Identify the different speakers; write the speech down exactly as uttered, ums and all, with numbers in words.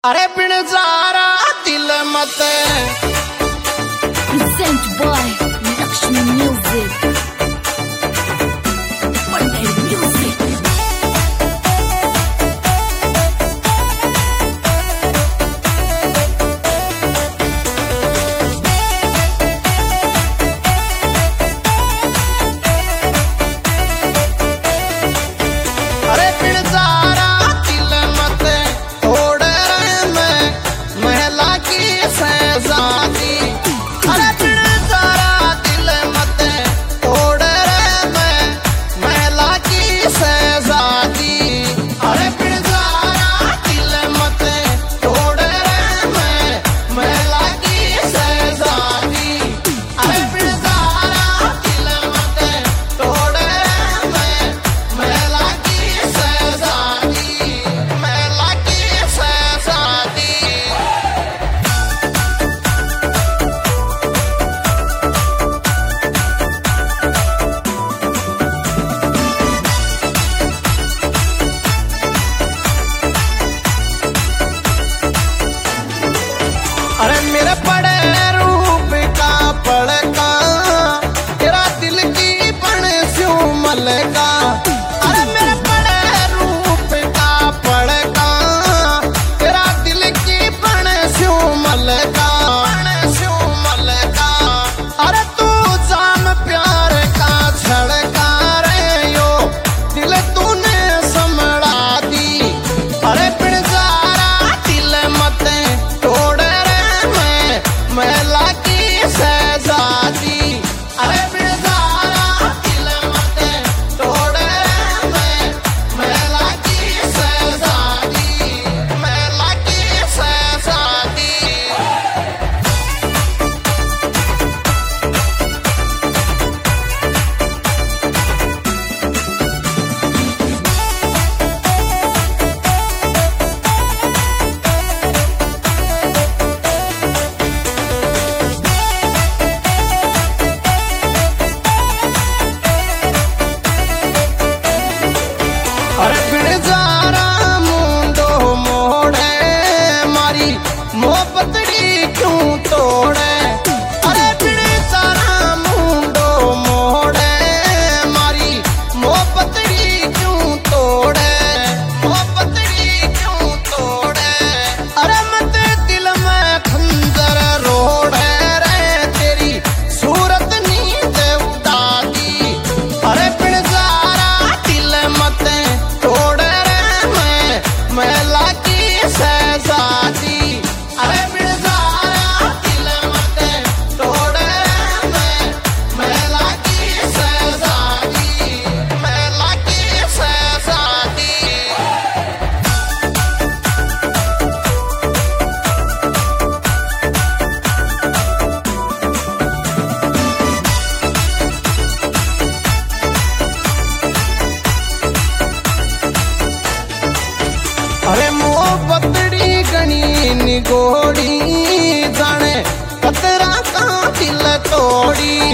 Speaker 1: अरे पिणजारा दिल मत
Speaker 2: Present by Lakshmi Music. Pandai Music.
Speaker 1: अरे पिणजारा दिल मत तोड़ रहे मैं महला की शहजादी। अरे पिणजारा दिल मत तोड़ रहे मैं महला की शहजादी। अरे पिणजारा दिल मत तोड़ रहे मैं महला की शहजादी। अरे पिणजारा दिल मत तोड़ रहे मैं महला की शहजादी, महला की शहजादी। अरे मेरे पड़े रूप का पड़का तेरा दिल की पण स्यों मलका। अरे मेरे पड़े रूप का पड़का तेरा दिल की पण स्यों मलका, पण स्यों मलका। अरे तू जान प्यार का झड़का रे यो दिल तूने संभला दी। अरे पिणजारा दिल मत तोड़ रे मैं महला की शहजादी। अरे पिणजारा दिल मत तोड़ रे मैं महला की शहजादी, महला की शहजादी। अरे पिणजारा मुंडो मोड़े मारी मोहब्बतड़ी क्यों तोड़े। अरे पिणजारा मुंडो मोड़े मारी मोहब्बतड़ी क्यों तोड़े, मोहब्बतड़ी क्यों तोड़े। अरे मत दिल में खंजर रोड़े रे तेरी सूरत नींद उड़ा दी। अरे पिणजारा दिल मत तोड़ रे मैं महला की शहजादी। अरे पिणजारा दिल मत तोड़ रे मैं महला की शहजादी, महला की शहजादी। अरे मोहब्बतड़ी गणी निगोड़ी जाने कतरा का दिल तोड़ी।